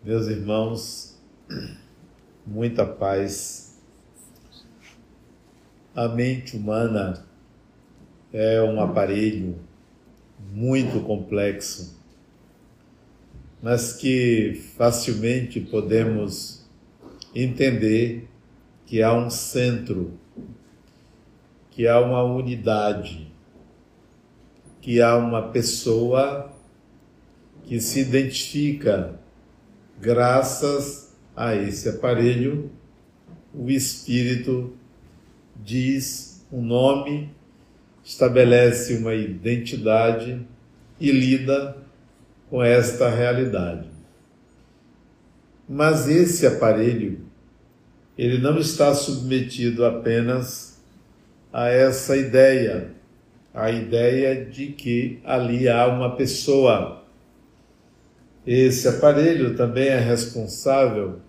Meus irmãos, muita paz. A mente humana é um aparelho muito complexo, mas que facilmente podemos entender que há um centro, que há uma unidade, que há uma pessoa que se identifica graças a esse aparelho. O Espírito diz um nome, estabelece uma identidade e lida com esta realidade. Mas esse aparelho, ele não está submetido apenas a essa ideia, a ideia de que ali há uma pessoa. Esse aparelho também é responsável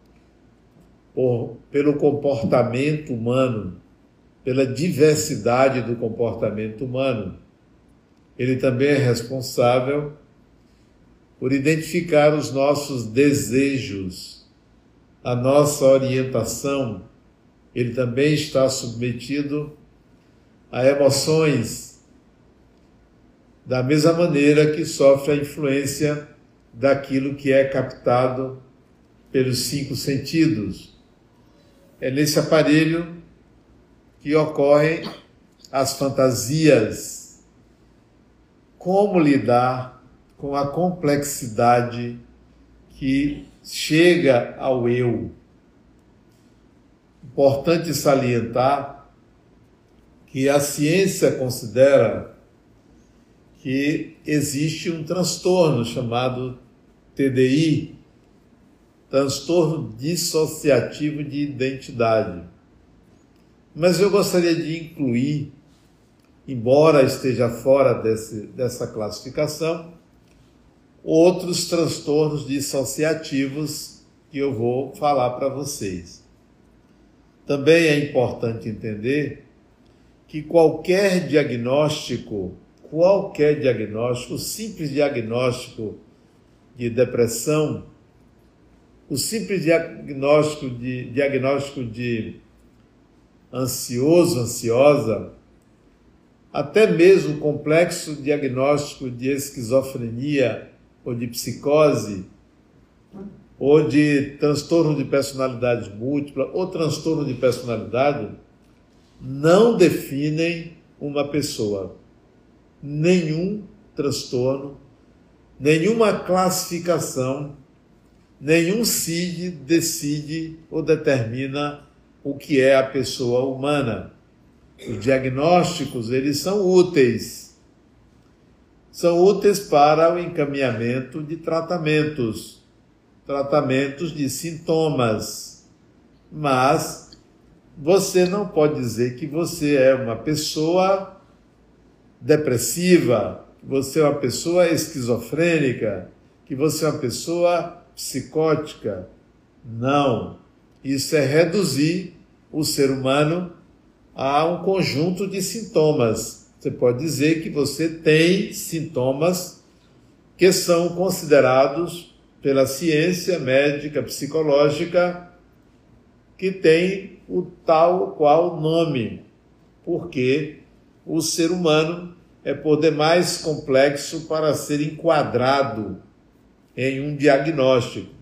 pelo comportamento humano, pela diversidade do comportamento humano. Ele também é responsável por identificar os nossos desejos, a nossa orientação. Ele também está submetido a emoções, da mesma maneira que sofre a influência daquilo que é captado pelos 5 sentidos. É nesse aparelho que ocorrem as fantasias. Como lidar com a complexidade que chega ao eu? Importante salientar que a ciência considera que existe um transtorno chamado TDI, transtorno dissociativo de identidade. Mas eu gostaria de incluir, embora esteja fora dessa classificação, outros transtornos dissociativos que eu vou falar para vocês. Também é importante entender que qualquer diagnóstico, o simples diagnóstico de depressão, o simples diagnóstico de ansioso, ansiosa, até mesmo o complexo diagnóstico de esquizofrenia ou de psicose, ou de transtorno de personalidade múltipla, ou transtorno de personalidade, não definem uma pessoa. Nenhum transtorno, nenhuma classificação, nenhum CID decide ou determina o que é a pessoa humana. Os diagnósticos, eles são úteis. São úteis para o encaminhamento de tratamentos de sintomas. Mas você não pode dizer que você é uma pessoa depressiva, que você é uma pessoa esquizofrênica, que você é uma pessoa psicótica. Não. Isso é reduzir o ser humano a um conjunto de sintomas. Você pode dizer que você tem sintomas que são considerados pela ciência médica, psicológica, que tem o tal qual nome, porque o ser humano é por demais complexo para ser enquadrado em um diagnóstico.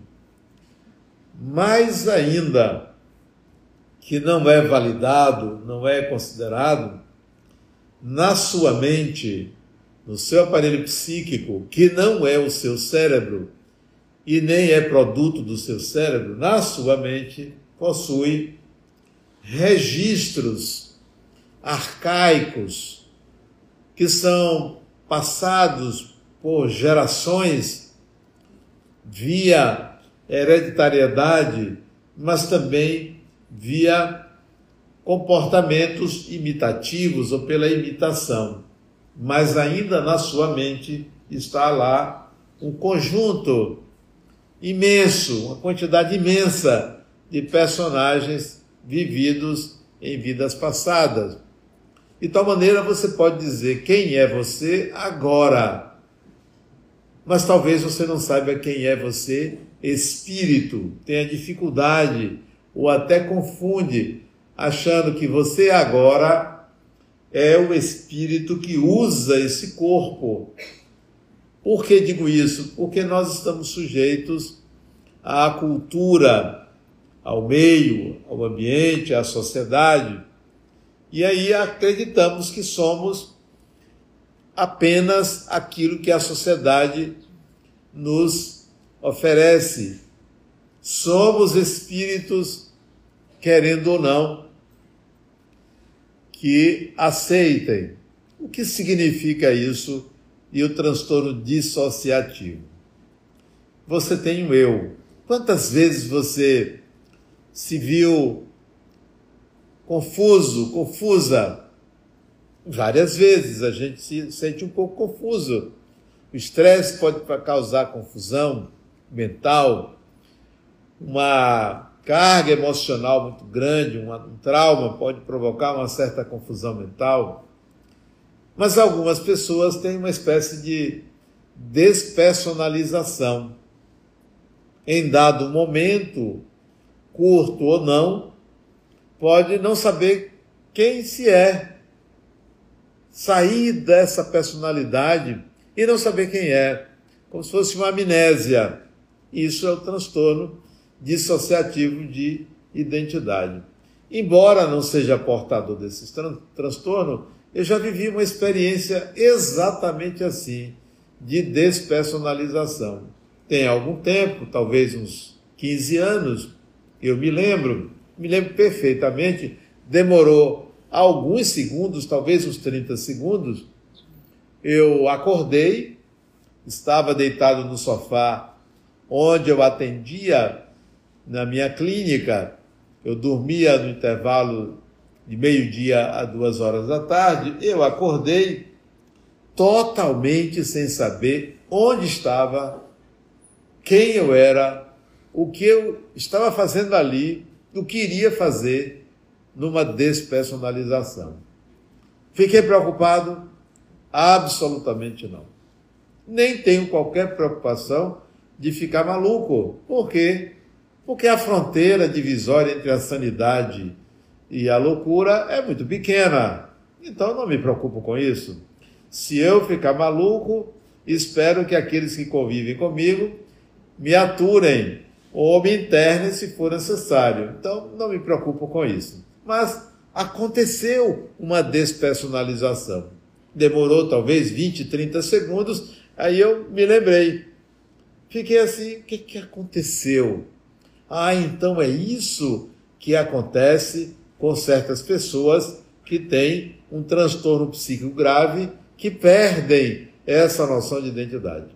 Mais ainda, que não é validado, não é considerado, na sua mente, no seu aparelho psíquico, que não é o seu cérebro e nem é produto do seu cérebro, na sua mente possui registros arcaicos que são passados por gerações via hereditariedade, mas também via comportamentos imitativos ou pela imitação. Mas ainda na sua mente está lá um conjunto imenso, uma quantidade imensa de personagens vividos em vidas passadas. De tal maneira você pode dizer quem é você agora, mas talvez você não saiba quem é você espírito, tenha dificuldade ou até confunde, achando que você agora é o espírito que usa esse corpo. Por que digo isso? Porque nós estamos sujeitos à cultura, ao meio, ao ambiente, à sociedade, e aí acreditamos que somos apenas aquilo que a sociedade nos oferece. Somos espíritos, querendo ou não, que aceitem. O que significa isso e o transtorno dissociativo? Você tem um eu. Quantas vezes você se viu confuso, confusa? Várias vezes a gente se sente um pouco confuso. O estresse pode causar confusão mental, uma carga emocional muito grande, um trauma pode provocar uma certa confusão mental. Mas algumas pessoas têm uma espécie de despersonalização. Em dado momento, curto ou não, pode não saber quem se é, sair dessa personalidade e não saber quem é, como se fosse uma amnésia. Isso é o transtorno dissociativo de identidade. Embora não seja portador desse transtorno, eu já vivi uma experiência exatamente assim, de despersonalização. Tem algum tempo, talvez uns 15 anos, eu me lembro perfeitamente, demorou alguns segundos, talvez uns 30 segundos, eu acordei, estava deitado no sofá onde eu atendia na minha clínica, eu dormia no intervalo de meio-dia a 2 horas da tarde, eu acordei totalmente sem saber onde estava, quem eu era, o que eu estava fazendo ali, o que iria fazer numa despersonalização. Fiquei preocupado? Absolutamente não. Nem tenho qualquer preocupação de ficar maluco. Por quê? Porque a fronteira divisória entre a sanidade e a loucura é muito pequena. Então não me preocupo com isso. Se eu ficar maluco, espero que aqueles que convivem comigo me aturem ou me internem se for necessário. Então não me preocupo com isso. Mas aconteceu uma despersonalização. Demorou talvez 20, 30 segundos, aí eu me lembrei. Fiquei assim, o que aconteceu? Ah, então é isso que acontece com certas pessoas que têm um transtorno psíquico grave, que perdem essa noção de identidade.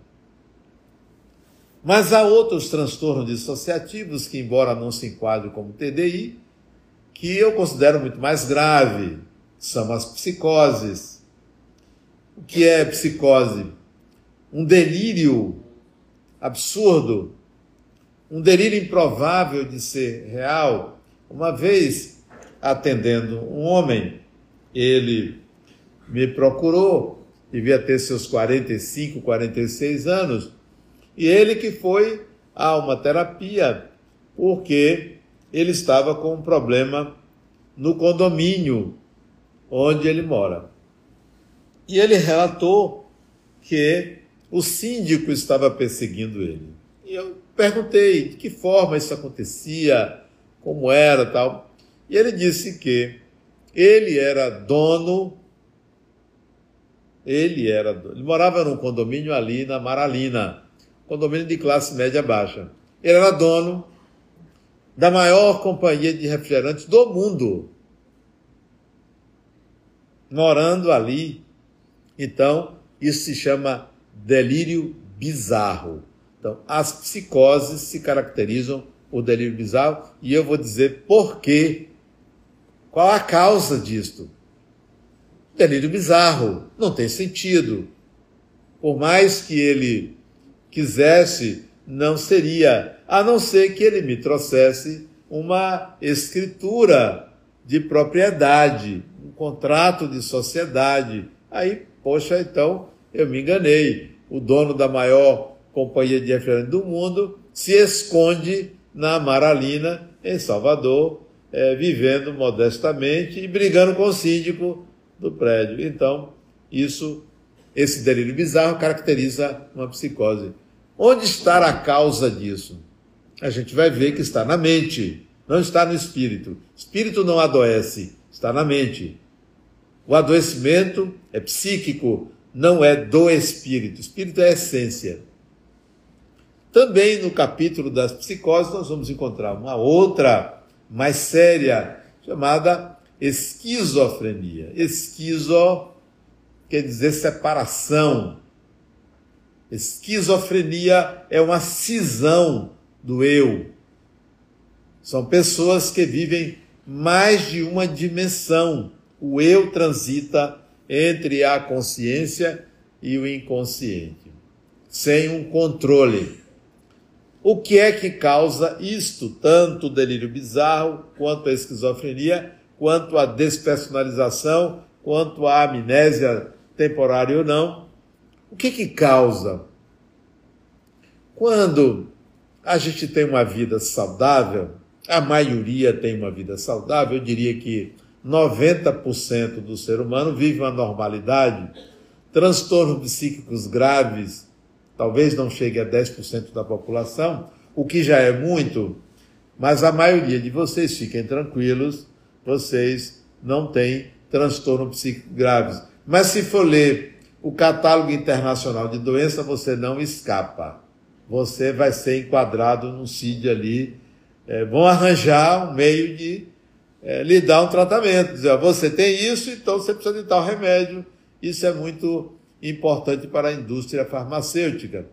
Mas há outros transtornos dissociativos que, embora não se enquadrem como TDI, que eu considero muito mais grave, são as psicoses. O que é psicose? Um delírio absurdo, um delírio improvável de ser real. Uma vez, atendendo um homem, ele me procurou, devia ter seus 45, 46 anos, e ele que foi a uma terapia, porque ele estava com um problema no condomínio onde ele mora. E ele relatou que o síndico estava perseguindo ele. E eu perguntei de que forma isso acontecia, como era tal. E ele disse que ele era dono, ele morava num condomínio ali na Maralina, condomínio de classe média baixa. Ele era dono da maior companhia de refrigerantes do mundo, morando ali. Então, isso se chama delírio bizarro. Então, as psicoses se caracterizam por delírio bizarro, e eu vou dizer por quê. Qual a causa disto? Delírio bizarro, não tem sentido. Por mais que ele quisesse, não seria, a não ser que ele me trouxesse uma escritura de propriedade, um contrato de sociedade. Aí, poxa, então eu me enganei. O dono da maior companhia de refrigerante do mundo se esconde na Amaralina, em Salvador, vivendo modestamente e brigando com o síndico do prédio. Então, esse delírio bizarro caracteriza uma psicose. Onde está a causa disso? A gente vai ver que está na mente, não está no espírito. O espírito não adoece, está na mente. O adoecimento é psíquico, não é do espírito. O espírito é a essência. Também no capítulo das psicoses nós vamos encontrar uma outra mais séria, chamada esquizofrenia. Esquizo quer dizer separação. Esquizofrenia é uma cisão do eu. São pessoas que vivem mais de uma dimensão. O eu transita entre a consciência e o inconsciente, sem um controle. O que é que causa isto? Tanto o delírio bizarro, quanto a esquizofrenia, quanto a despersonalização, quanto a amnésia temporária ou não. O que causa? Quando a gente tem uma vida saudável, a maioria tem uma vida saudável, eu diria que 90% do ser humano vive uma normalidade, transtornos psíquicos graves, talvez não chegue a 10% da população, o que já é muito, mas a maioria de vocês, fiquem tranquilos, vocês não têm transtorno psíquico graves. Mas se for ler o catálogo internacional de doença, você não escapa. Você vai ser enquadrado num CID ali. Vão arranjar um meio de lhe dar um tratamento. Dizer, você tem isso, então você precisa de tal remédio. Isso é muito importante para a indústria farmacêutica.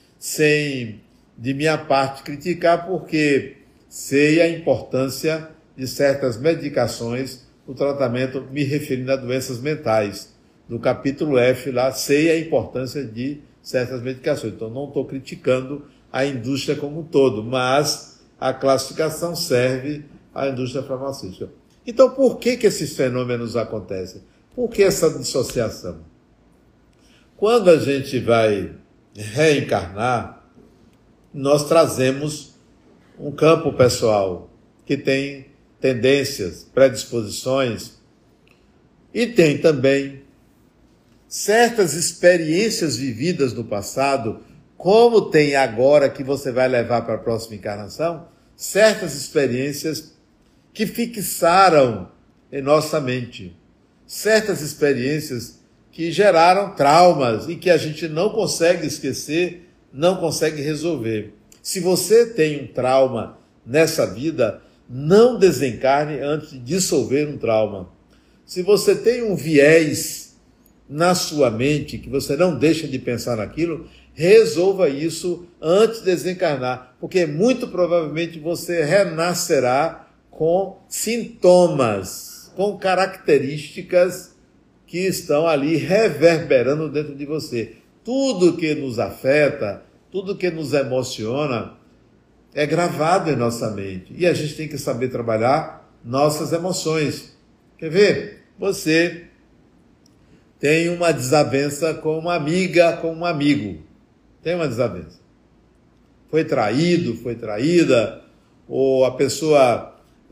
Sem, de minha parte, criticar, porque sei a importância de certas medicações no tratamento, me referindo a doenças mentais. No capítulo F, lá, sei a importância de certas medicações. Então, não estou criticando a indústria como um todo, mas a classificação serve à indústria farmacêutica. Então, por que esses fenômenos acontecem? Por que essa dissociação? Quando a gente vai reencarnar, nós trazemos um campo pessoal que tem tendências, predisposições e tem também certas experiências vividas no passado, como tem agora que você vai levar para a próxima encarnação, certas experiências que fixaram em nossa mente, certas experiências que geraram traumas e que a gente não consegue esquecer, não consegue resolver. Se você tem um trauma nessa vida, não desencarne antes de dissolver um trauma. Se você tem um viés na sua mente, que você não deixa de pensar naquilo, resolva isso antes de desencarnar, porque muito provavelmente você renascerá com sintomas, com características que estão ali reverberando dentro de você. Tudo que nos afeta, tudo que nos emociona, é gravado em nossa mente. E a gente tem que saber trabalhar nossas emoções. Quer ver? Você tem uma desavença com uma amiga, com um amigo. Tem uma desavença. Foi traído, foi traída, ou a pessoa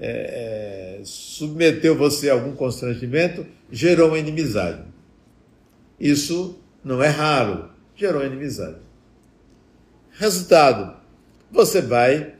submeteu você a algum constrangimento, gerou uma inimizade. Isso não é raro, gerou inimizade. Resultado, você vai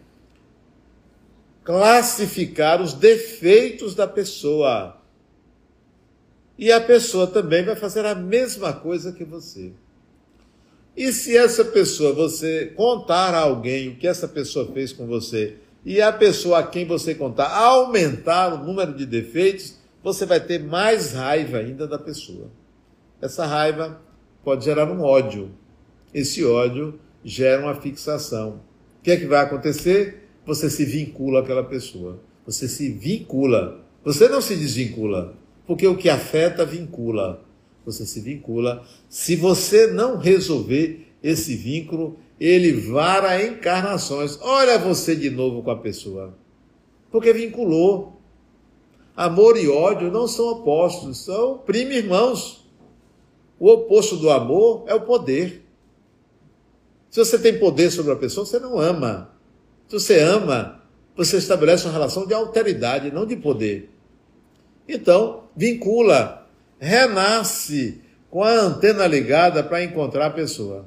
classificar os defeitos da pessoa. E a pessoa também vai fazer a mesma coisa que você. E se essa pessoa, você contar a alguém o que essa pessoa fez com você, e a pessoa a quem você contar aumentar o número de defeitos, você vai ter mais raiva ainda da pessoa. Essa raiva pode gerar um ódio. Esse ódio gera uma fixação. O que é que vai acontecer? Você se vincula àquela pessoa. Você se vincula. Você não se desvincula, porque o que afeta vincula. Você se vincula. Se você não resolver esse vínculo, ele vara encarnações. Olha você de novo com a pessoa. Porque vinculou. Amor e ódio não são opostos, são primo-irmãos. O oposto do amor é o poder. Se você tem poder sobre a pessoa, você não ama. Se você ama, você estabelece uma relação de alteridade, não de poder. Então, vincula, renasce com a antena ligada para encontrar a pessoa.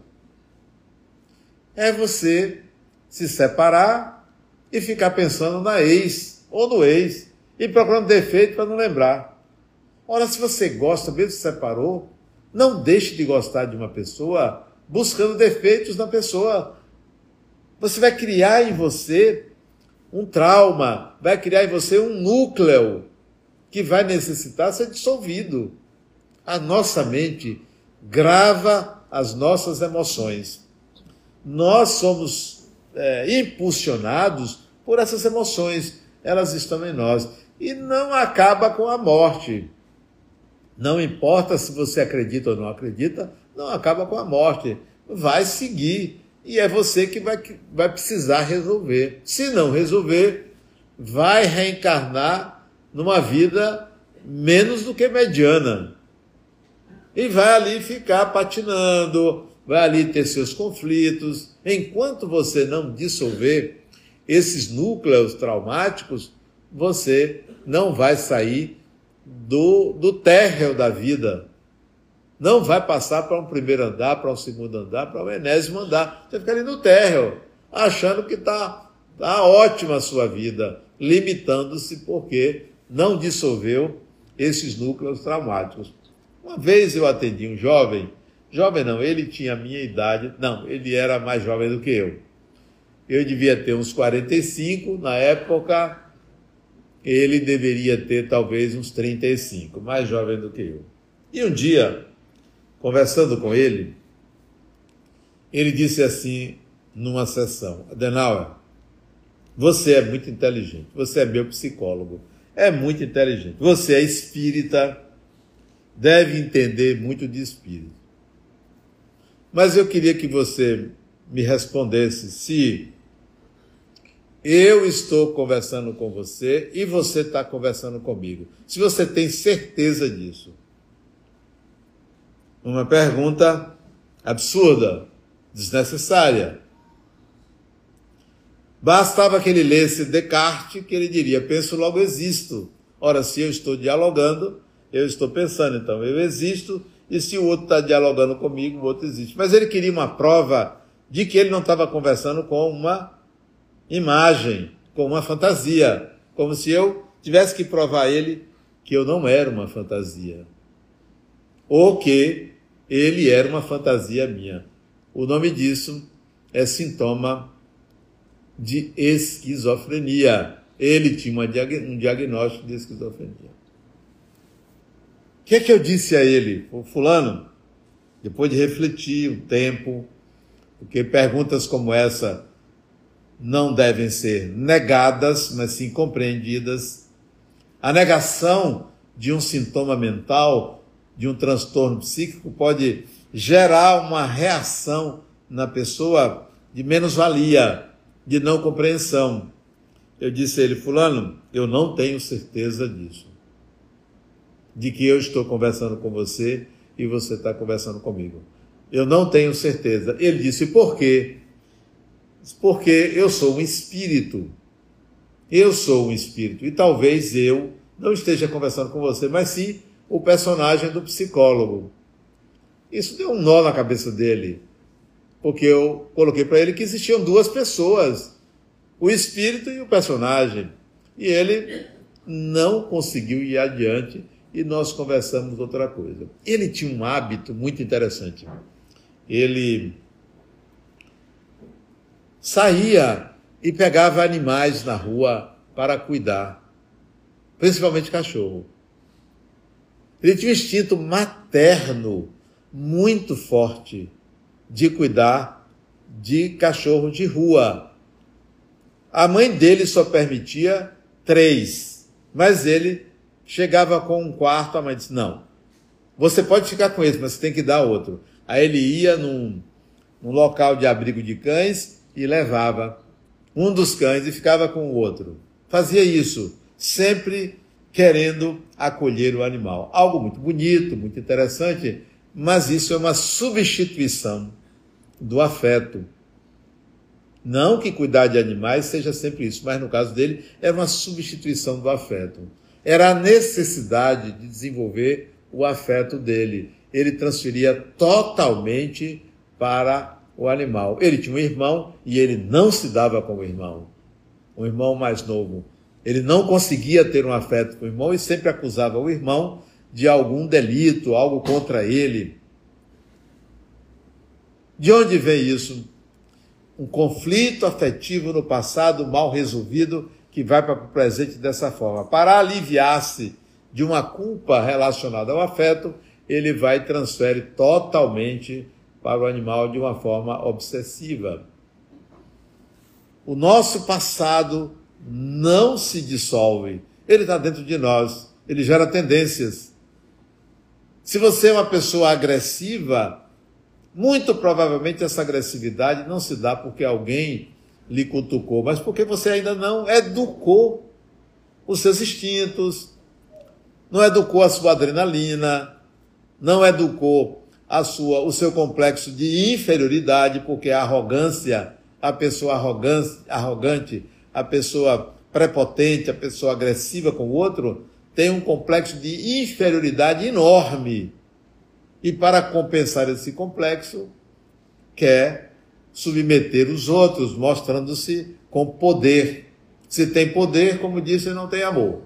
É você se separar e ficar pensando na ex ou no ex e procurando defeito para não lembrar. Ora, se você gosta, mesmo se separou, não deixe de gostar de uma pessoa buscando defeitos na pessoa. Você vai criar em você um trauma, vai criar em você um núcleo que vai necessitar ser dissolvido. A nossa mente grava as nossas emoções. Nós somos impulsionados por essas emoções. Elas estão em nós. E não acaba com a morte. Não importa se você acredita ou não acredita, não acaba com a morte. Vai seguir. E é você que vai precisar resolver. Se não resolver, vai reencarnar numa vida menos do que mediana. E vai ali ficar patinando, vai ali ter seus conflitos. Enquanto você não dissolver esses núcleos traumáticos, você não vai sair do térreo da vida. Não vai passar para um primeiro andar, para um segundo andar, para um enésimo andar. Você fica ali no térreo, achando que está ótima a sua vida, limitando-se porque não dissolveu esses núcleos traumáticos. Uma vez eu atendi um jovem não, ele tinha a minha idade, não, ele era mais jovem do que eu. Eu devia ter uns 45, na época ele deveria ter talvez uns 35, mais jovem do que eu. E um dia, conversando com ele, ele disse assim, numa sessão: Adenauer, você é muito inteligente, você é meu psicólogo, é muito inteligente, você é espírita, deve entender muito de espírito. Mas eu queria que você me respondesse se eu estou conversando com você e você está conversando comigo. Se você tem certeza disso. Uma pergunta absurda, desnecessária. Bastava que ele lesse Descartes, que ele diria: penso, logo existo. Ora, se eu estou dialogando, eu estou pensando, então eu existo, e se o outro está dialogando comigo, o outro existe. Mas ele queria uma prova de que ele não estava conversando com uma imagem, com uma fantasia, como se eu tivesse que provar a ele que eu não era uma fantasia, ou que ele era uma fantasia minha. O nome disso é sintoma de esquizofrenia. Ele tinha um diagnóstico de esquizofrenia. O que é que eu disse a ele? Fulano, depois de refletir um tempo, porque perguntas como essa não devem ser negadas, mas sim compreendidas. A negação de um sintoma mental, de um transtorno psíquico, pode gerar uma reação na pessoa de menos-valia, de não compreensão. Eu disse a ele: fulano, eu não tenho certeza disso, de que eu estou conversando com você e você está conversando comigo. Eu não tenho certeza. Ele disse: por quê? Porque eu sou um espírito. Eu sou um espírito. E talvez eu não esteja conversando com você, mas sim o personagem do psicólogo. Isso deu um nó na cabeça dele, porque eu coloquei para ele que existiam duas pessoas, o espírito e o personagem. E ele não conseguiu ir adiante e nós conversamos outra coisa. Ele tinha um hábito muito interessante. Ele saía e pegava animais na rua para cuidar, principalmente cachorro. Ele tinha um instinto materno muito forte de cuidar de cachorro de rua. A mãe dele só permitia 3, mas ele chegava com um quarto, a mãe disse: não, você pode ficar com esse, mas você tem que dar outro. Aí ele ia num local de abrigo de cães e levava um dos cães e ficava com o outro. Fazia isso, sempre querendo acolher o animal. Algo muito bonito, muito interessante, mas isso é uma substituição do afeto. Não que cuidar de animais seja sempre isso, mas no caso dele era uma substituição do afeto. Era a necessidade de desenvolver o afeto dele. Ele transferia totalmente para o animal. Ele tinha um irmão e ele não se dava com o irmão. Um irmão mais novo. Ele não conseguia ter um afeto com o irmão e sempre acusava o irmão de algum delito, algo contra ele. De onde vem isso? Um conflito afetivo no passado mal resolvido que vai para o presente dessa forma. Para aliviar-se de uma culpa relacionada ao afeto, ele vai e transfere totalmente para o animal de uma forma obsessiva. O nosso passado não se dissolve. Ele está dentro de nós. Ele gera tendências. Se você é uma pessoa agressiva, muito provavelmente essa agressividade não se dá porque alguém lhe cutucou, mas porque você ainda não educou os seus instintos, não educou a sua adrenalina, não educou o seu complexo de inferioridade, porque a arrogância, a pessoa arrogante, a pessoa prepotente, a pessoa agressiva com o outro, tem um complexo de inferioridade enorme. E para compensar esse complexo, quer submeter os outros, mostrando-se com poder. Se tem poder, como disse, não tem amor.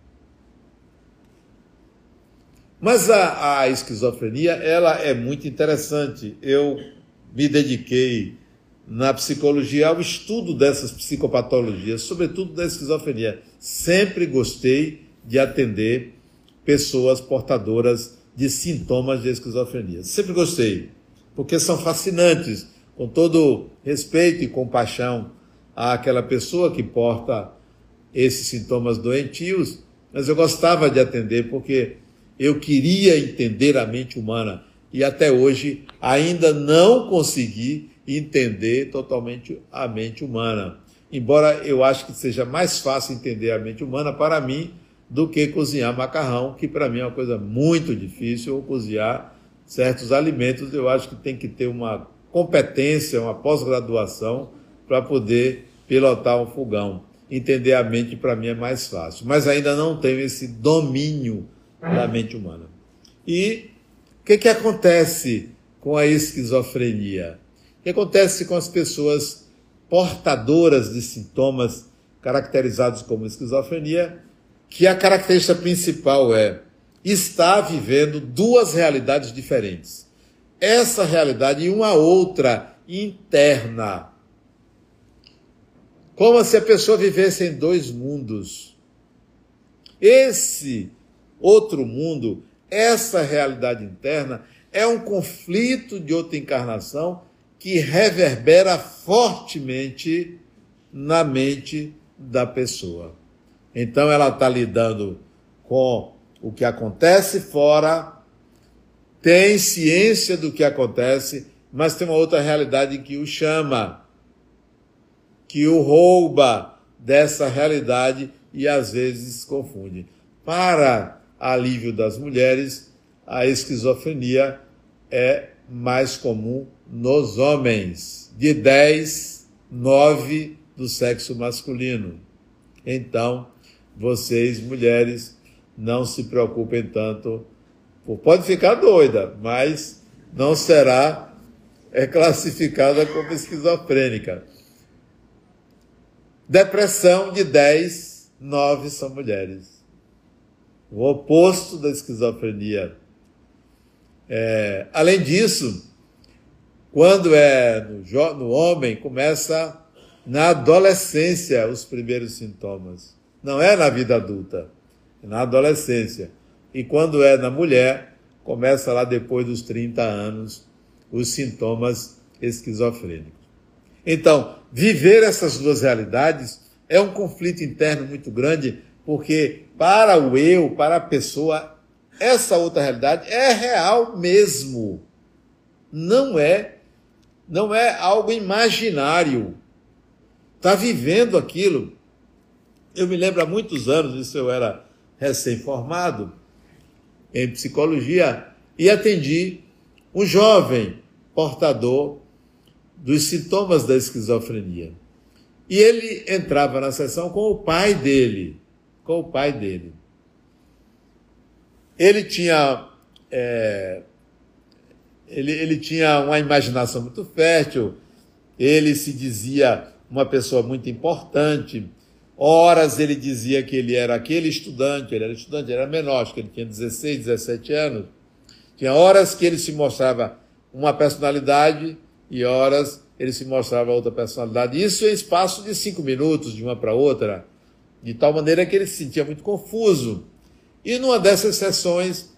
Mas a esquizofrenia, ela é muito interessante. Eu me dediquei na psicologia ao estudo dessas psicopatologias, sobretudo da esquizofrenia. Sempre gostei de atender pessoas portadoras de sintomas de esquizofrenia. Sempre gostei, porque são fascinantes, com todo respeito e compaixão àquela pessoa que porta esses sintomas doentios, mas eu gostava de atender porque eu queria entender a mente humana e até hoje ainda não consegui entender totalmente a mente humana. Embora eu acho que seja mais fácil entender a mente humana para mim do que cozinhar macarrão, que para mim é uma coisa muito difícil, ou cozinhar certos alimentos. Eu acho que tem que ter uma competência, uma pós-graduação para poder pilotar um fogão. Entender a mente para mim é mais fácil, mas ainda não tenho esse domínio da mente humana. E o que acontece com a esquizofrenia? O que acontece com as pessoas portadoras de sintomas caracterizados como esquizofrenia, que a característica principal é estar vivendo duas realidades diferentes. Essa realidade e uma outra interna. Como se a pessoa vivesse em dois mundos. Esse outro mundo, essa realidade interna, é um conflito de outra encarnação que reverbera fortemente na mente da pessoa. Então ela está lidando com o que acontece fora, tem ciência do que acontece, mas tem uma outra realidade que o chama, que o rouba dessa realidade e às vezes confunde. Para alívio das mulheres, a esquizofrenia é mais comum nos homens, de 10, 9 do sexo masculino. Então, vocês, mulheres, não se preocupem tanto. Pode ficar doida, mas não será classificada como esquizofrênica. Depressão de 10, 9 são mulheres. O oposto da esquizofrenia. Além disso, quando é no homem, começa na adolescência os primeiros sintomas. Não é na vida adulta, é na adolescência. E quando é na mulher, começa lá depois dos 30 anos os sintomas esquizofrênicos. Então, viver essas duas realidades é um conflito interno muito grande, porque para o eu, para a pessoa, essa outra realidade é real mesmo. Não é algo imaginário. Está vivendo aquilo. Eu me lembro há muitos anos, isso eu era recém-formado em psicologia, e atendi um jovem portador dos sintomas da esquizofrenia. E ele entrava na sessão com o pai dele. Ele tinha, ele tinha uma imaginação muito fértil, ele se dizia uma pessoa muito importante. Horas ele dizia que ele era aquele estudante, ele era menor, acho que ele tinha 16, 17 anos. Tinha horas que ele se mostrava uma personalidade e horas ele se mostrava outra personalidade. Isso em espaço de 5 minutos, de uma para outra, de tal maneira que ele se sentia muito confuso. E numa dessas sessões,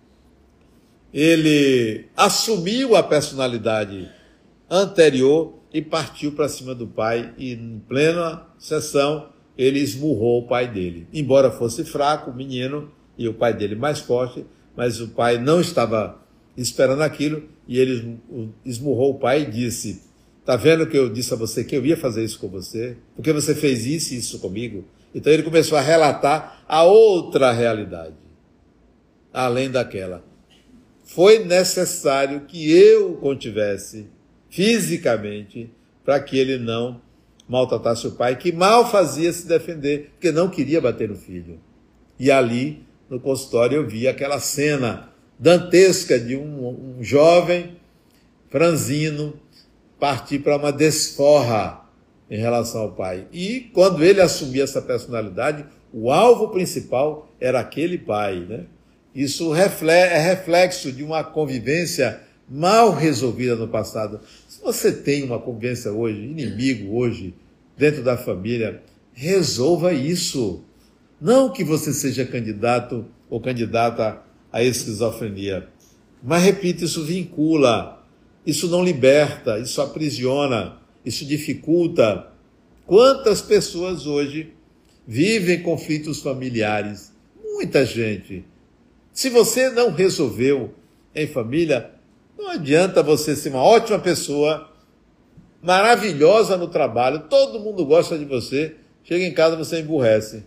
ele assumiu a personalidade anterior e partiu para cima do pai. E em plena sessão, ele esmurrou o pai dele. Embora fosse fraco, o menino, e o pai dele mais forte, mas o pai não estava esperando aquilo, e ele esmurrou o pai e disse: "Tá vendo que eu disse a você que eu ia fazer isso com você? Porque você fez isso e isso comigo?" Então ele começou a relatar a outra realidade, além daquela. Foi necessário que eu o contivesse fisicamente para que ele não maltratasse o pai, que mal fazia se defender, porque não queria bater no filho. E ali, no consultório, eu vi aquela cena dantesca de um jovem franzino partir para uma desforra em relação ao pai. E quando ele assumia essa personalidade, o alvo principal era aquele pai, né? Isso é reflexo de uma convivência mal resolvida no passado. Se você tem uma convivência hoje, inimigo hoje, dentro da família, resolva isso. Não que você seja candidato ou candidata à esquizofrenia. Mas, repito, isso vincula, isso não liberta, isso aprisiona, isso dificulta. Quantas pessoas hoje vivem conflitos familiares? Muita gente. Se você não resolveu em família, não adianta você ser uma ótima pessoa, maravilhosa no trabalho, todo mundo gosta de você, chega em casa você emburrece.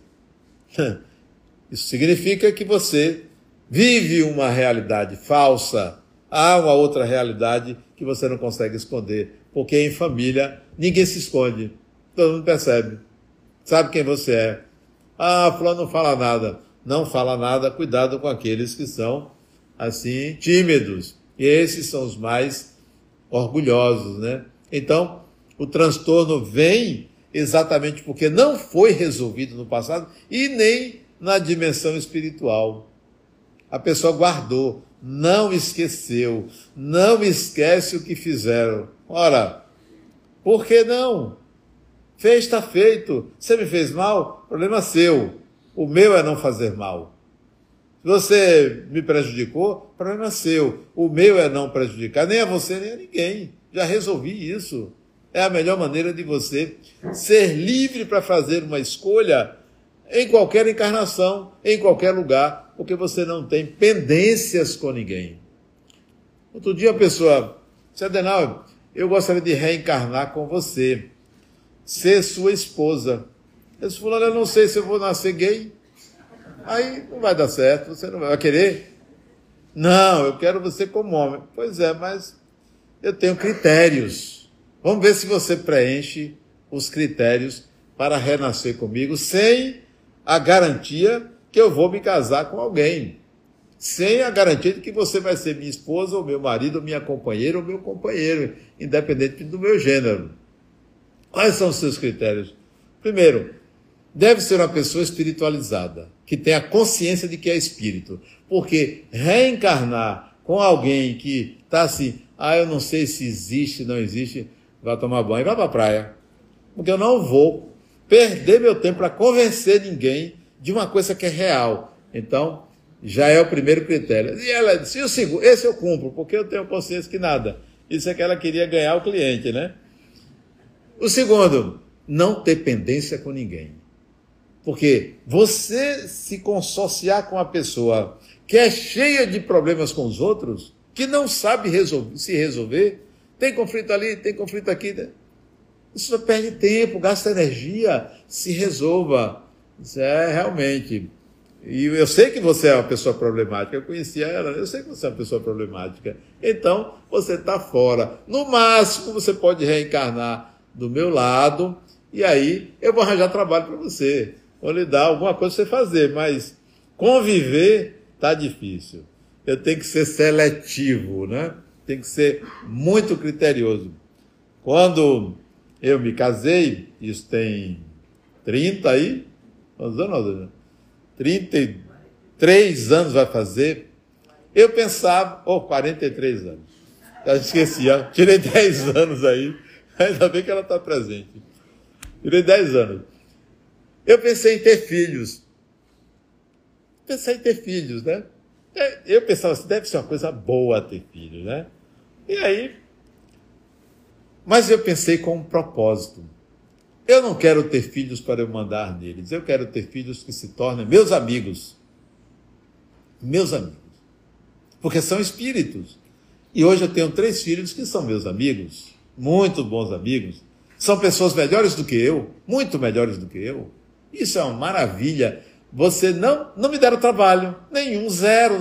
Isso significa que você vive uma realidade falsa. Há uma outra realidade que você não consegue esconder, porque em família ninguém se esconde, todo mundo percebe, sabe quem você é. Ah, fulano não fala nada. Não fala nada, cuidado com aqueles que são, assim, tímidos. E esses são os mais orgulhosos, né? Então, o transtorno vem exatamente porque não foi resolvido no passado e nem na dimensão espiritual. A pessoa guardou, não esqueceu, não esquece o que fizeram. Ora, por que não? Fez, está feito. Você me fez mal? Problema seu. O meu é não fazer mal. Se você me prejudicou, problema seu. O meu é não prejudicar, nem a você, nem a ninguém. Já resolvi isso. É a melhor maneira de você ser livre para fazer uma escolha em qualquer encarnação, em qualquer lugar, porque você não tem pendências com ninguém. Outro dia a pessoa disse: "Adenauer, eu gostaria de reencarnar com você, ser sua esposa." Eu disse: "Fulano, eu não sei se eu vou nascer gay." Aí não vai dar certo, você não vai querer. "Não, eu quero você como homem." "Pois é, mas eu tenho critérios. Vamos ver se você preenche os critérios para renascer comigo, sem a garantia que eu vou me casar com alguém. Sem a garantia de que você vai ser minha esposa, ou meu marido, ou minha companheira, ou meu companheiro, independente do meu gênero. Quais são os seus critérios?" Primeiro, deve ser uma pessoa espiritualizada, que tenha consciência de que é espírito. Porque reencarnar com alguém que está assim: "Ah, eu não sei se existe, não existe", vai tomar banho e vai para a praia. Porque eu não vou perder meu tempo para convencer ninguém de uma coisa que é real. Então, já é o primeiro critério. E ela disse: "E o segundo? Esse eu cumpro, porque eu tenho consciência que nada." Isso é que ela queria ganhar o cliente, né? O segundo, não ter pendência com ninguém. Porque você se consorciar com uma pessoa que é cheia de problemas com os outros, que não sabe se resolver, tem conflito ali, tem conflito aqui, né? Isso só perde tempo, gasta energia, se resolva. Isso é realmente, E eu sei que você é uma pessoa problemática, eu conhecia ela, eu sei que você é uma pessoa problemática. Então, você está fora. No máximo, você pode reencarnar do meu lado, e aí eu vou arranjar trabalho para você. Vou lhe dar alguma coisa para você fazer, mas conviver está difícil. Eu tenho que ser seletivo, né? Tem que ser muito criterioso. Quando eu me casei, isso tem 30 aí, quantos anos? 33 anos vai fazer, eu pensava, 43 anos, eu esqueci, tirei 10 anos aí, ainda bem que ela está presente, tirei 10 anos, eu pensei em ter filhos, né, eu pensava assim, deve ser uma coisa boa ter filhos, né, e aí, mas eu pensei com um propósito. Eu não quero ter filhos para eu mandar neles. Eu quero ter filhos que se tornem meus amigos. Meus amigos. Porque são espíritos. E hoje eu tenho 3 filhos que são meus amigos. Muito bons amigos. São pessoas melhores do que eu. Muito melhores do que eu. Isso é uma maravilha. Você não me deram trabalho. Nenhum. Zero.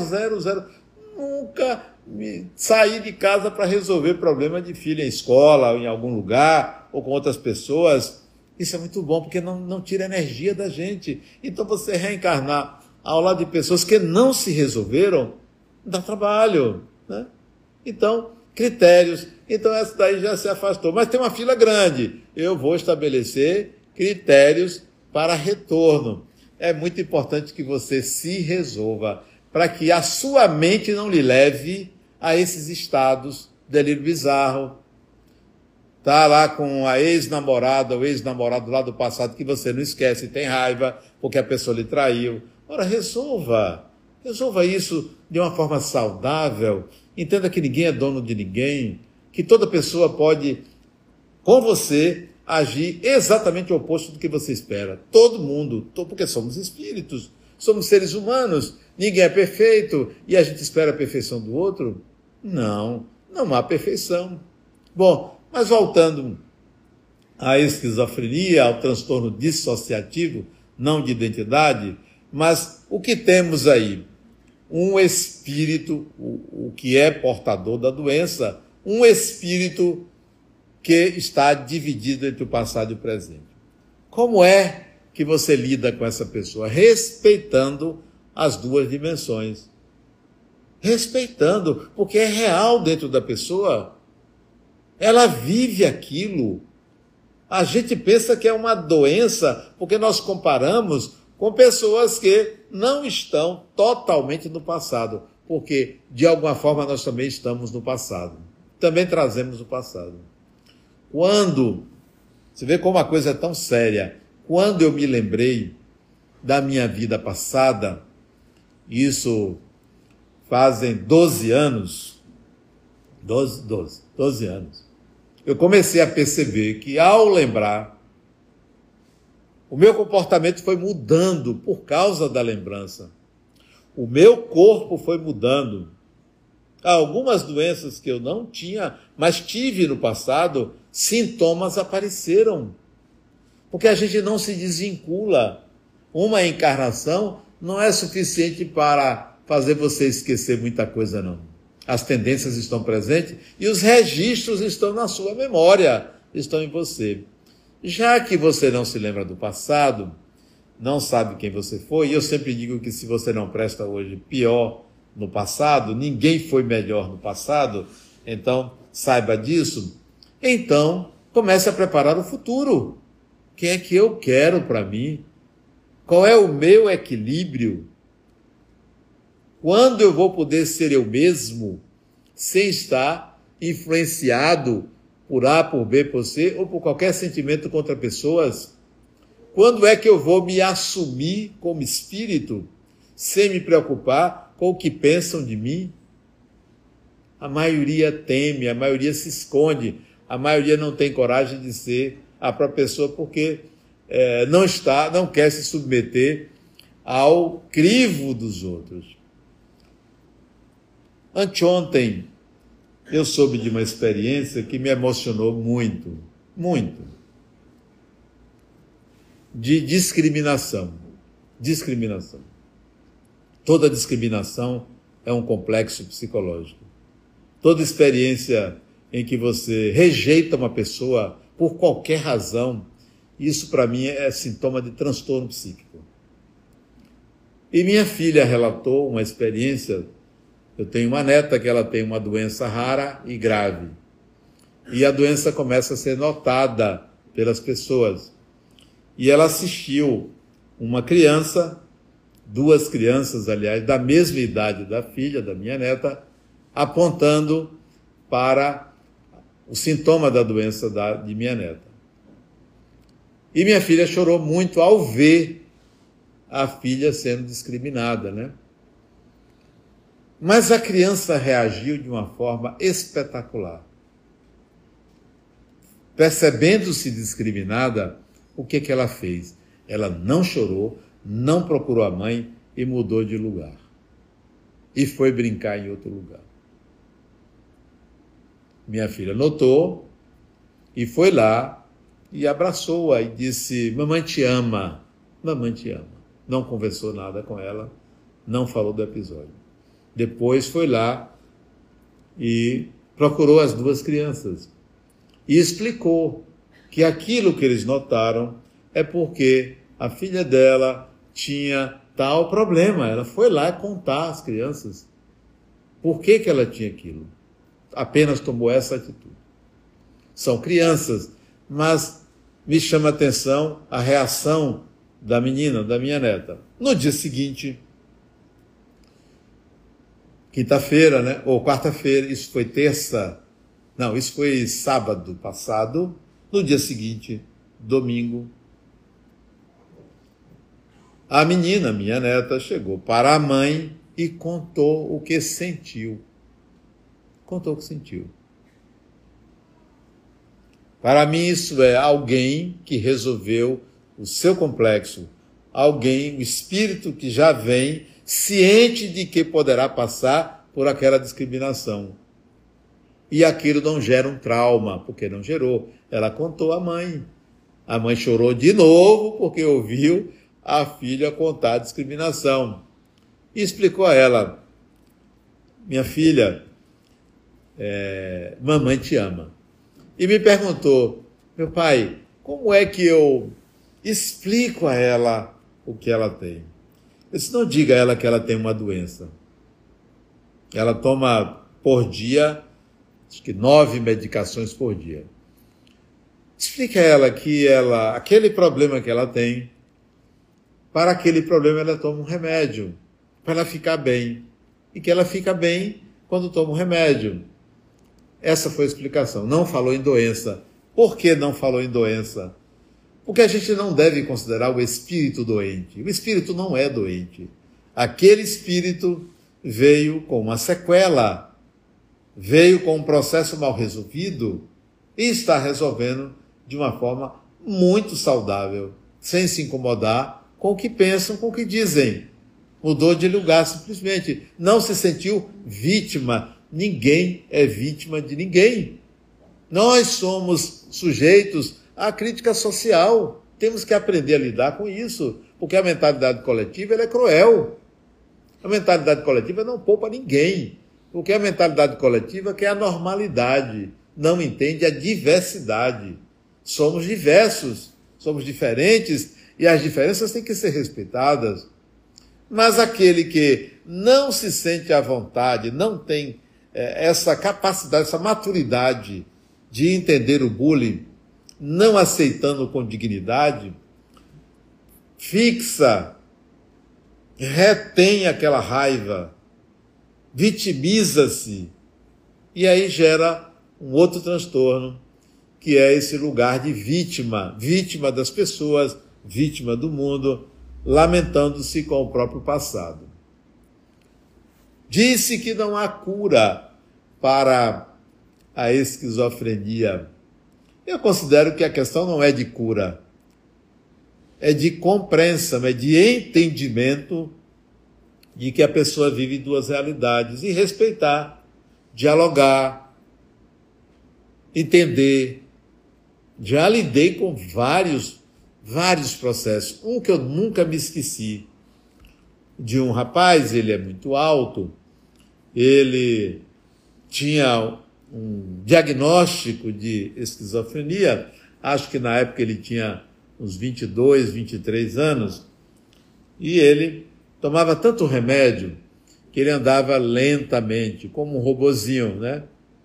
Nunca saí de casa para resolver problema de filho em escola, ou em algum lugar, ou com outras pessoas. Isso é muito bom, porque não tira energia da gente. Então, você reencarnar ao lado de pessoas que não se resolveram, dá trabalho, né? Então, critérios. Então, essa daí já se afastou. Mas tem uma fila grande. Eu vou estabelecer critérios para retorno. É muito importante que você se resolva, para que a sua mente não lhe leve a esses estados, delírio bizarro, tá lá com a ex-namorada ou ex-namorado lá do passado que você não esquece e tem raiva porque a pessoa lhe traiu. Ora, resolva isso de uma forma saudável. Entenda que ninguém é dono de ninguém, que toda pessoa pode, com você, agir exatamente o oposto do que você espera. Todo mundo, porque somos espíritos, somos seres humanos, ninguém é perfeito e a gente espera a perfeição do outro? Não há perfeição. Bom, mas voltando à esquizofrenia, ao transtorno dissociativo, não de identidade, mas o que temos aí? Um espírito, o que é portador da doença, um espírito que está dividido entre o passado e o presente. Como é que você lida com essa pessoa? Respeitando as duas dimensões. Respeitando, porque é real dentro da pessoa. Ela vive aquilo. A gente pensa que é uma doença porque nós comparamos com pessoas que não estão totalmente no passado, porque de alguma forma nós também estamos no passado. Também trazemos o passado. Você vê como a coisa é tão séria, quando eu me lembrei da minha vida passada, isso fazem 12 anos, 12 anos, eu comecei a perceber que, ao lembrar, o meu comportamento foi mudando por causa da lembrança. O meu corpo foi mudando. Algumas doenças que eu não tinha, mas tive no passado, sintomas apareceram. Porque a gente não se desvincula. Uma encarnação não é suficiente para fazer você esquecer muita coisa, não. As tendências estão presentes e os registros estão na sua memória, estão em você. Já que você não se lembra do passado, não sabe quem você foi, e eu sempre digo que se você não presta hoje, pior no passado, ninguém foi melhor no passado, então saiba disso. Então, comece a preparar o futuro. O que é que eu quero para mim? Qual é o meu equilíbrio? Quando eu vou poder ser eu mesmo, sem estar influenciado por A, por B, por C, ou por qualquer sentimento contra pessoas? Quando é que eu vou me assumir como espírito, sem me preocupar com o que pensam de mim? A maioria teme, a maioria se esconde, a maioria não tem coragem de ser a própria pessoa porque não quer se submeter ao crivo dos outros. Anteontem, eu soube de uma experiência que me emocionou muito, muito. De discriminação. Discriminação. Toda discriminação é um complexo psicológico. Toda experiência em que você rejeita uma pessoa por qualquer razão, isso para mim é sintoma de transtorno psíquico. E minha filha relatou uma experiência. Eu tenho uma neta que ela tem uma doença rara e grave. E a doença começa a ser notada pelas pessoas. E ela assistiu uma criança, duas crianças, aliás, da mesma idade da filha, da minha neta, apontando para o sintoma da doença de minha neta. E minha filha chorou muito ao ver a filha sendo discriminada, né? Mas a criança reagiu de uma forma espetacular. Percebendo-se discriminada, o que ela fez? Ela não chorou, não procurou a mãe e mudou de lugar. E foi brincar em outro lugar. Minha filha notou e foi lá e abraçou-a e disse: mamãe te ama, mamãe te ama. Não conversou nada com ela, não falou do episódio. Depois foi lá e procurou as duas crianças e explicou que aquilo que eles notaram é porque a filha dela tinha tal problema. Ela foi lá contar às crianças por que ela tinha aquilo. Apenas tomou essa atitude. São crianças, mas me chama a atenção a reação da menina, da minha neta. No dia seguinte, quinta-feira, né? Ou quarta-feira, isso foi terça, não, isso foi sábado passado. No dia seguinte, domingo, a menina, minha neta, chegou para a mãe e contou o que sentiu. Contou o que sentiu. Para mim, isso é alguém que resolveu o seu complexo. Alguém, o espírito que já vem, ciente de que poderá passar por aquela discriminação. E aquilo não gera um trauma, porque não gerou. Ela contou à mãe. A mãe chorou de novo, porque ouviu a filha contar a discriminação. E explicou a ela: minha filha, mamãe te ama. E me perguntou: meu pai, como é que eu explico a ela o que ela tem? Eu disse: não diga a ela que ela tem uma doença. Ela toma por dia, acho que 9 medicações por dia. Explique a ela que aquele problema que ela tem, para aquele problema ela toma um remédio, para ela ficar bem. E que ela fica bem quando toma um remédio. Essa foi a explicação. Não falou em doença. Por que não falou em doença? Porque a gente não deve considerar o espírito doente. O espírito não é doente. Aquele espírito veio com uma sequela, veio com um processo mal resolvido e está resolvendo de uma forma muito saudável, sem se incomodar com o que pensam, com o que dizem. Mudou de lugar simplesmente. Não se sentiu vítima. Ninguém é vítima de ninguém. Nós somos sujeitos à crítica social. Temos que aprender a lidar com isso, porque a mentalidade coletiva ela é cruel. A mentalidade coletiva não poupa ninguém, porque a mentalidade coletiva quer a normalidade, não entende a diversidade. Somos diversos, somos diferentes e as diferenças têm que ser respeitadas. Mas aquele que não se sente à vontade, não tem essa capacidade, essa maturidade de entender o bullying, não aceitando com dignidade, fixa, retém aquela raiva, vitimiza-se, e aí gera um outro transtorno, que é esse lugar de vítima, vítima das pessoas, vítima do mundo, lamentando-se com o próprio passado. Disse que não há cura para a esquizofrenia. Eu considero que a questão não é de cura, é de compreensão, é de entendimento de que a pessoa vive duas realidades e respeitar, dialogar, entender. Já lidei com vários processos. Um que eu nunca me esqueci. de um rapaz, ele é muito alto, ele tinha um diagnóstico de esquizofrenia, acho que na época ele tinha uns 22, 23 anos, e ele tomava tanto remédio que ele andava lentamente, como um robozinho, né?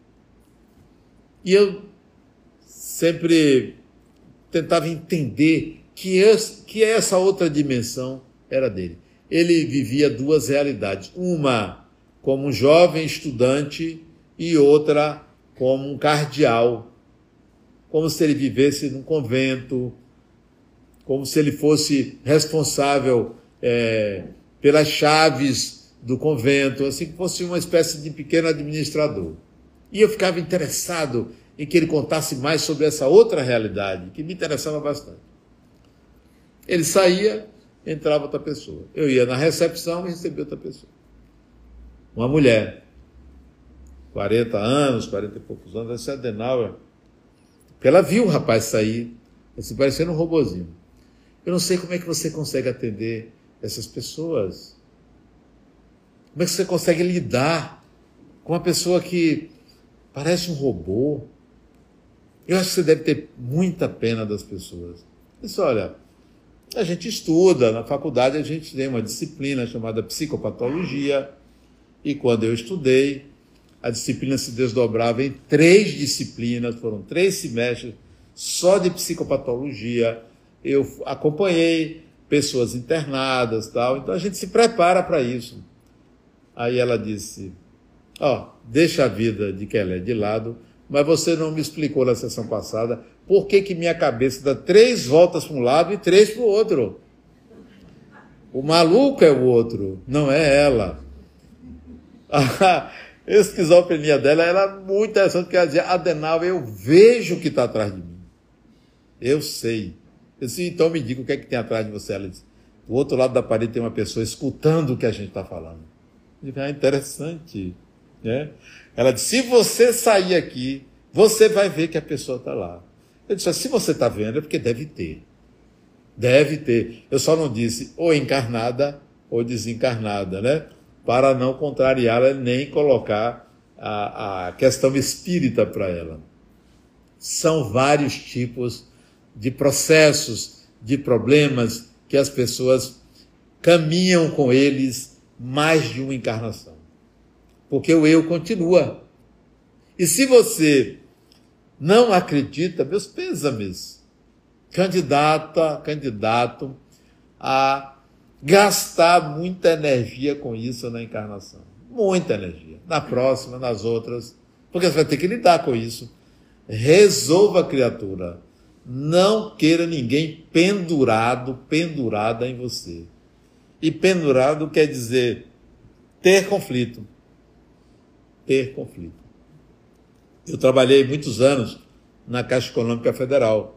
E eu sempre tentava entender que essa outra dimensão era dele. Ele vivia duas realidades, uma como um jovem estudante e outra como um cardeal, como se ele vivesse num convento, como se ele fosse responsável pelas chaves do convento, assim que fosse uma espécie de pequeno administrador. E eu ficava interessado em que ele contasse mais sobre essa outra realidade, que me interessava bastante. Ele saía, entrava outra pessoa. Eu ia na recepção e recebia outra pessoa. Uma mulher, 40 anos, 40 e poucos anos, essa Adenauer, porque ela viu o rapaz sair, assim, parecendo um robozinho. Eu não sei como é que você consegue atender essas pessoas. Como é que você consegue lidar com uma pessoa que parece um robô? Eu acho que você deve ter muita pena das pessoas. Isso, olha, a gente estuda, na faculdade a gente tem uma disciplina chamada psicopatologia, e quando eu estudei, a disciplina se desdobrava em 3 disciplinas, foram 3 semestres só de psicopatologia. Eu acompanhei pessoas internadas, tal, então a gente se prepara para isso. Aí ela disse, deixa a vida de Kelé de lado, mas você não me explicou na sessão passada por que minha cabeça dá 3 voltas para um lado e 3 para o outro. O maluco é o outro, não é ela. A esquizofrenia dela era muito interessante, porque ela dizia, Adenauer, eu vejo o que está atrás de mim. Eu sei. Eu disse, então me diga o que é que tem atrás de você. Ela disse, do outro lado da parede tem uma pessoa escutando o que a gente está falando. Eu disse, interessante. Né? Ela disse, se você sair aqui, você vai ver que a pessoa está lá. Eu disse, se você está vendo é porque deve ter. Deve ter. Eu só não disse ou encarnada ou desencarnada, né? Para não contrariá-la nem colocar a questão espírita para ela. São vários tipos de processos, de problemas que as pessoas caminham com eles mais de uma encarnação. Porque o eu continua. E se você não acredita, meus pêsames, candidato a gastar muita energia com isso na encarnação. Muita energia. Na próxima, nas outras. Porque você vai ter que lidar com isso. Resolva, criatura. Não queira ninguém pendurada em você. E pendurado quer dizer ter conflito. Ter conflito. Eu trabalhei muitos anos na Caixa Econômica Federal.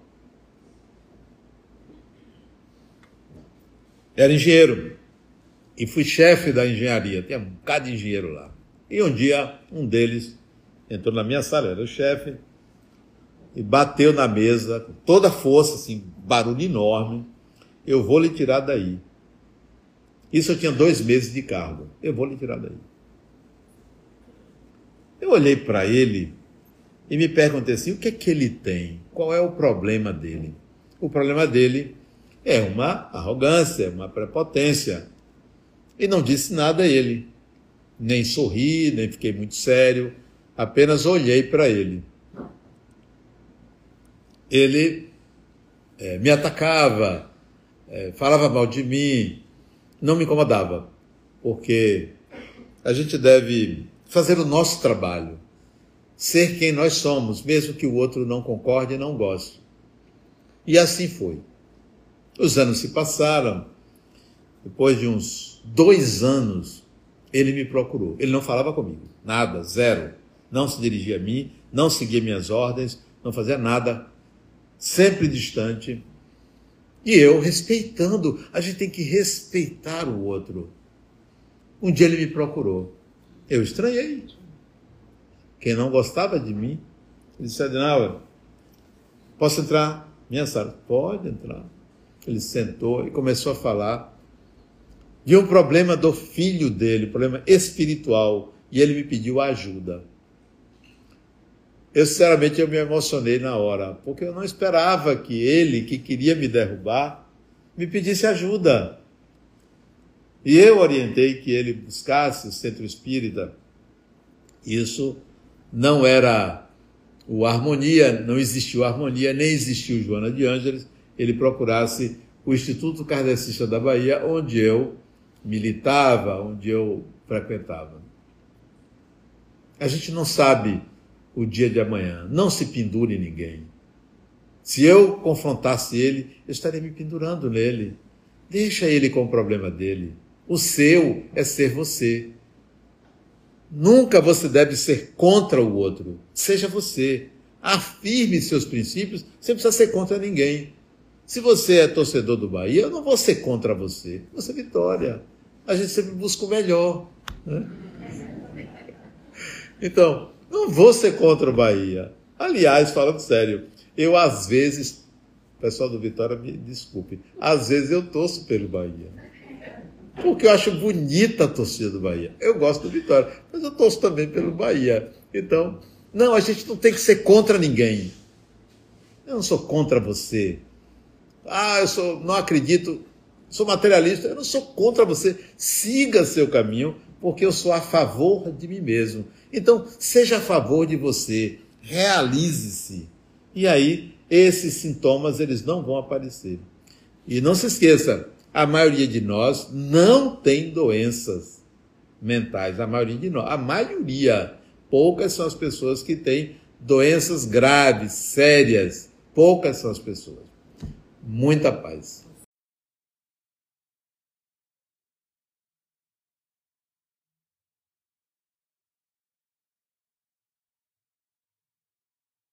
Era engenheiro e fui chefe da engenharia, tinha um bocado de engenheiro lá. E um dia, um deles entrou na minha sala, era o chefe, e bateu na mesa com toda a força, assim, barulho enorme, eu vou lhe tirar daí. Isso eu tinha 2 meses de cargo, eu vou lhe tirar daí. Eu olhei para ele e me perguntei assim, o que é que ele tem? Qual é o problema dele? O problema dele é uma arrogância, uma prepotência. E não disse nada a ele. Nem sorri, nem fiquei muito sério. Apenas olhei para ele. Ele me atacava, falava mal de mim. Não me incomodava. Porque a gente deve fazer o nosso trabalho. Ser quem nós somos, mesmo que o outro não concorde e não goste. E assim foi. Os anos se passaram, depois de uns 2 anos, ele me procurou. Ele não falava comigo, nada, zero. Não se dirigia a mim, não seguia minhas ordens, não fazia nada, sempre distante. E eu respeitando, a gente tem que respeitar o outro. Um dia ele me procurou. Eu estranhei. Quem não gostava de mim, ele disse, Adenauer, posso entrar? Minha sala, pode entrar. Ele sentou e começou a falar de um problema do filho dele, problema espiritual, e ele me pediu ajuda. Eu, sinceramente, eu me emocionei na hora, porque eu não esperava que ele, que queria me derrubar, me pedisse ajuda. E eu orientei que ele buscasse o centro espírita. Isso não era o Harmonia, não existiu Harmonia, nem existiu Joana de Ângeles. Ele procurasse o Instituto Kardecista da Bahia, onde eu militava, onde eu frequentava. A gente não sabe o dia de amanhã, não se pendure em ninguém. Se eu confrontasse ele, eu estaria me pendurando nele. Deixa ele com o problema dele. O seu é ser você. Nunca você deve ser contra o outro. Seja você. Afirme seus princípios, você não precisa ser contra ninguém. Se você é torcedor do Bahia, eu não vou ser contra você. Você é Vitória. A gente sempre busca o melhor, né? Então, não vou ser contra o Bahia. Aliás, falando sério, eu às vezes, pessoal do Vitória, me desculpe, às vezes eu torço pelo Bahia. Porque eu acho bonita a torcida do Bahia. Eu gosto do Vitória, mas eu torço também pelo Bahia. Então, não, a gente não tem que ser contra ninguém. Eu não sou contra você. Não acredito, sou materialista. Eu não sou contra você. Siga seu caminho, porque eu sou a favor de mim mesmo. Então, seja a favor de você. Realize-se. E aí, esses sintomas, eles não vão aparecer. E não se esqueça, a maioria de nós não tem doenças mentais. A maioria. Poucas são as pessoas que têm doenças graves, sérias. Poucas são as pessoas. Muita paz.